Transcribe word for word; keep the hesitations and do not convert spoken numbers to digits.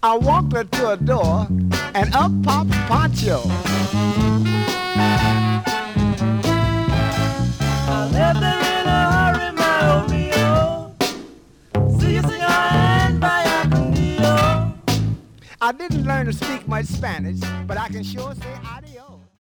I walked her to a door, and up popped Pancho. I left her in a hurry, my Romeo. See you sing and vaya con Dio. I didn't learn to speak much Spanish, but I can sure say adios.